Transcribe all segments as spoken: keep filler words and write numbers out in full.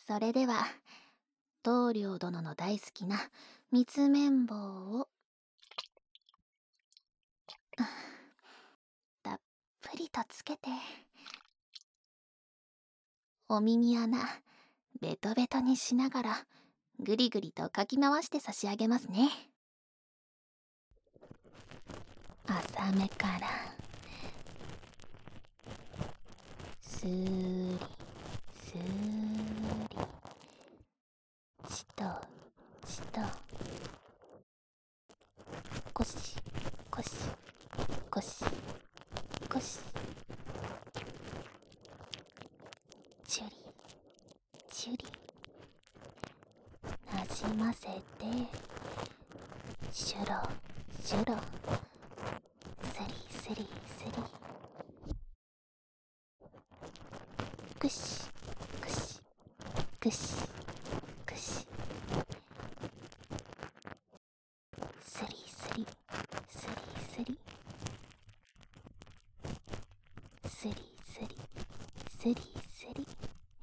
それでは棟梁殿の大好きな蜜綿棒をたっぷりとつけて、お耳穴ベトベトにしながらぐりぐりとかき回して差し上げますね。浅めからスーリスーリ、ちとちと、こしこしこしこし、チュリチュリ、なじませて、シュロシュロ、スリスリスリ、くしくしくしくし、スリスリスリスリスリスリスリスリ、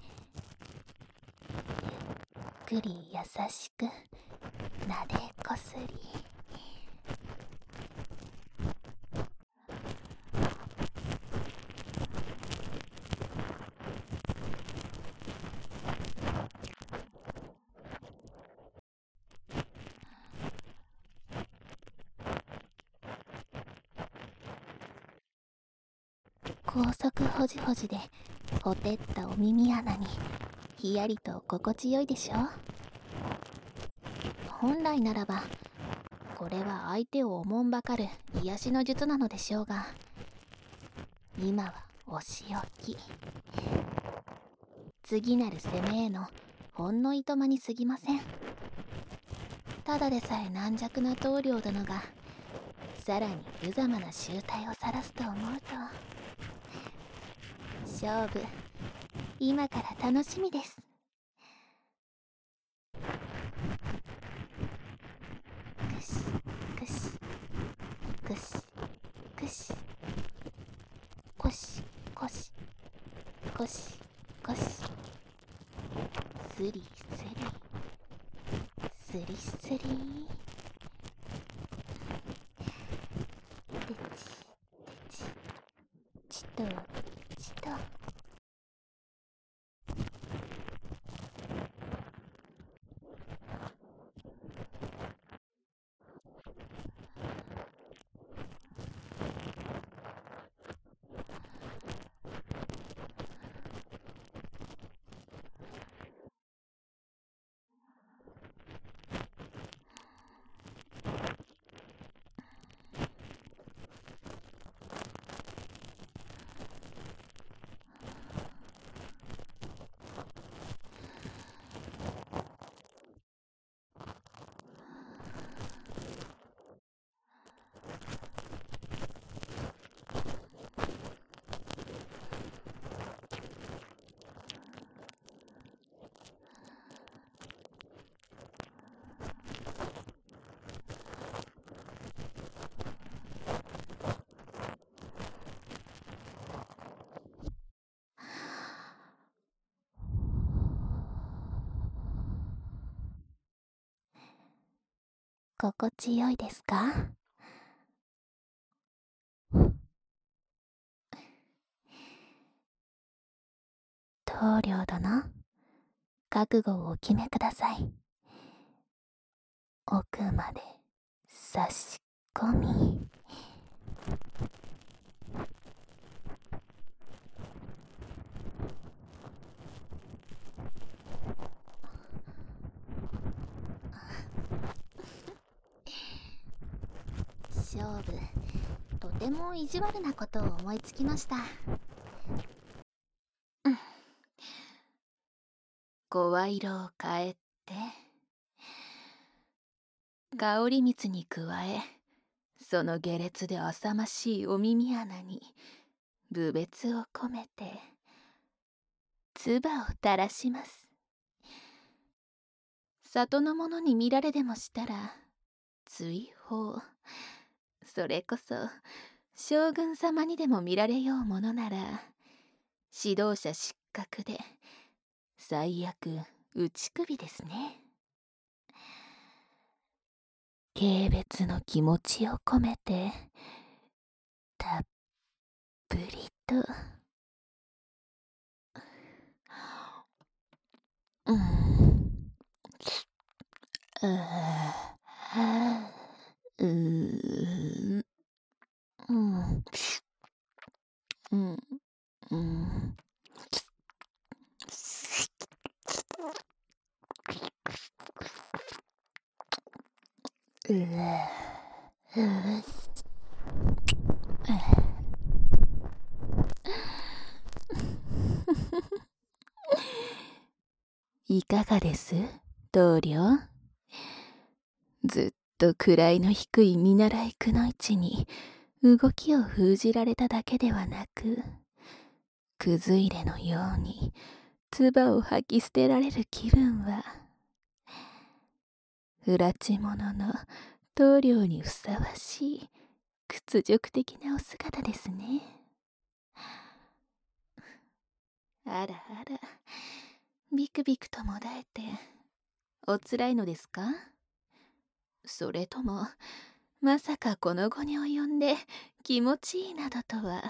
ゆっくり優しくなでこすり、高速ほじほじでほてったお耳穴にひやりと心地よいでしょ。本来ならばこれは相手をおもんばかる癒しの術なのでしょうが、今はお仕置き、次なる攻めへのほんのいとまに過ぎません。ただでさえ軟弱な棟梁殿がさらに無様な醜態を晒すと思うと、勝負今から楽しみです。くしくしくしくし、こしこしこしこし、スリスリスリスリ、てちてち、ちとちと、心地よいですか？棟梁殿、覚悟をお決めください。奥まで差し込み、勝負とても意地悪なことを思いつきました。うん、声色を変えて、香り蜜に加え、その下劣で浅ましいお耳穴に侮蔑を込めて唾を垂らします。里の者に見られでもしたら追放、それこそ将軍様にでも見られようものなら指導者失格で最悪内首ですね。軽蔑の気持ちを込めてたっぷりと。うん。うーん。うん。うん。うん。うぅ。いかがです、棟梁？ずっと位の低い見習いくのいちに動きを封じられただけではなく、くず入れのように唾を吐き捨てられる気分は、不埒者の棟梁にふさわしい屈辱的なお姿ですね。あらあら、ビクビクともだえておつらいのですか？それともまさかこの後に及んで気持ちいいなどとは。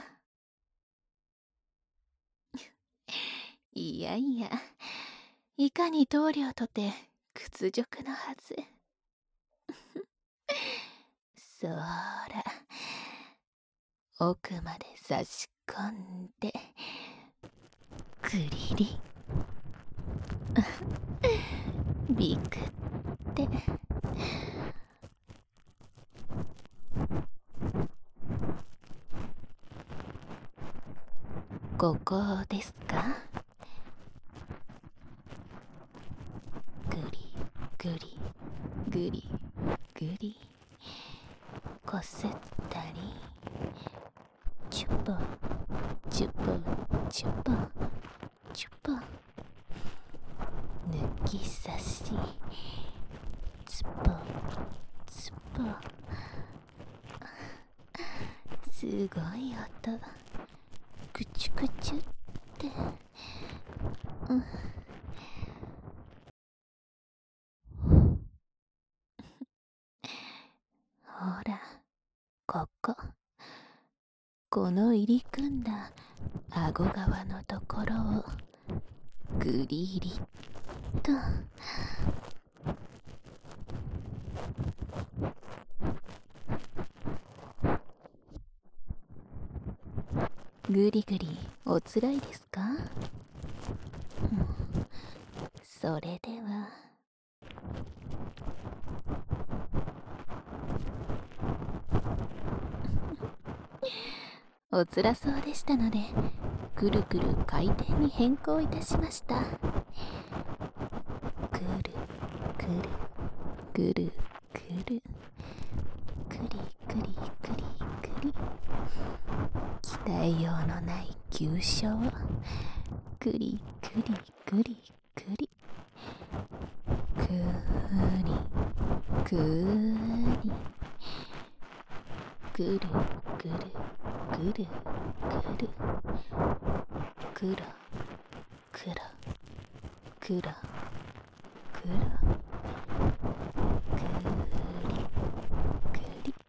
いやいや、いかに棟梁とて屈辱のはず。そーら、奥まで差し込んでグリリビクってここですか？グリグリグリグリこすったり、チュポチュポチュポチュポ、抜き差し、ツポツポ、すごい音、クチュクチュって、うん、ほら、ここ、この入り組んだ顎側のところをグリリッと。ぐりぐりおつらいですか？うん、それではおつらそうでしたので、くるくる回転に変更いたしました。くるくるくるくるくりくりくりくり、鍛えようのない急所をくりくりくりくり、くりくり、くるくるくるくる、くらくらくらくら、くりくり。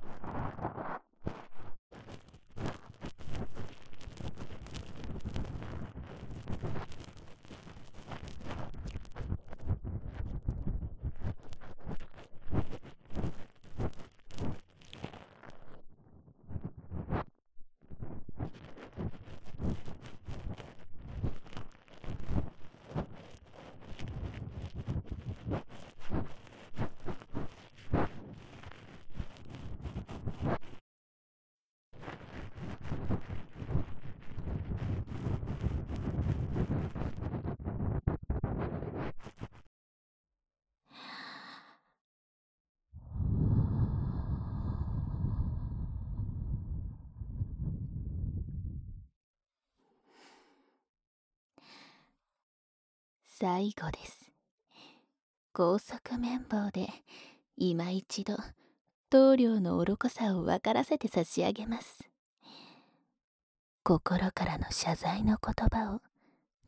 最後です。高速綿棒で今一度棟梁の愚かさを分からせて差し上げます。心からの謝罪の言葉を